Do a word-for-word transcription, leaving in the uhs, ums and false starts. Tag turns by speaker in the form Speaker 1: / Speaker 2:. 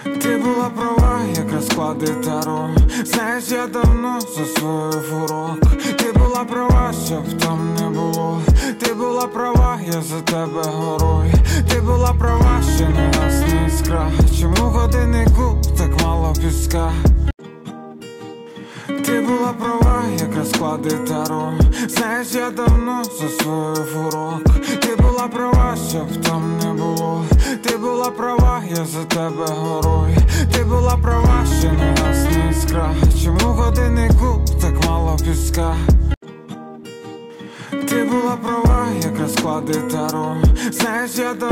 Speaker 1: Ти була права, як розклади таро. Знаєш, я давно засвоїв урок. Ти була права, щоб там не було. Ти була права, я за тебе горою. Ти була права, що не гасне іскра. Чому в годиннику так мало піска? Ти була права, як розклади таро. Знаєш, я давно засвоїв урок. Ти була права, щоб там не було. Ти була права, я за тебе горою. Ти була права, що не гасне іскра. Чому в годиннику так мало піска? Ти була права, як розклади таро. Знаєш, я давно